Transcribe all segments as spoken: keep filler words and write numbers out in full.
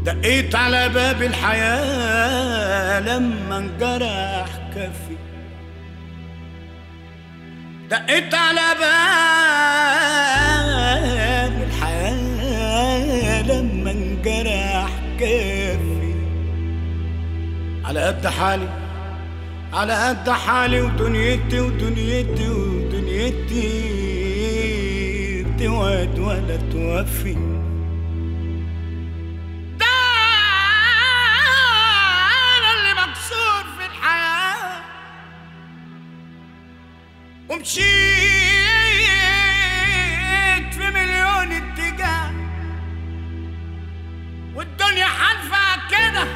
دقيت على باب الحياة لما انجرح كفي، دقيت على باب الحياة لما انجرح كفي. على قد حالي على قد حالي ودنيتي ودنيتي ودنيتي بتوعد ولا توفي. ده أنا اللي مكسور في الحياة ومشيت في مليون اتجاه والدنيا حالفة كده.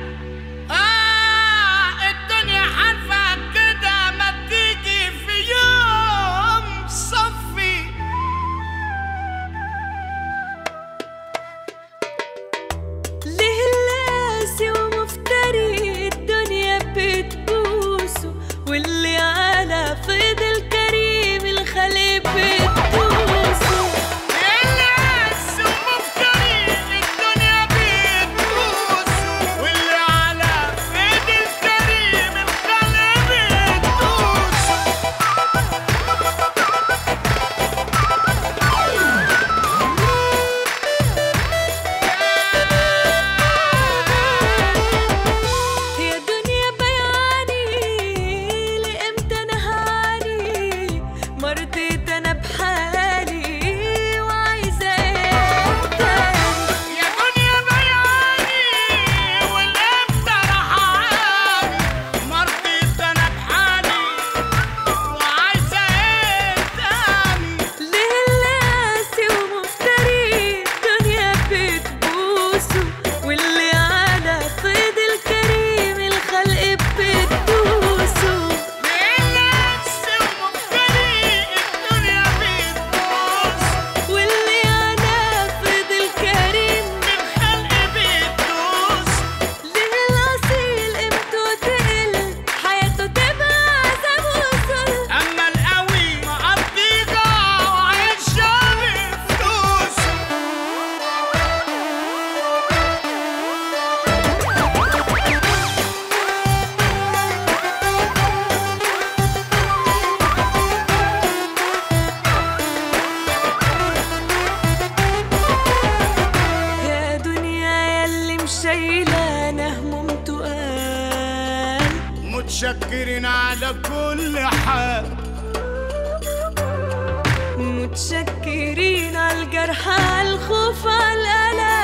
متشكرين على كل حال، متشكرين على الجرح، على الخوف، على الألم.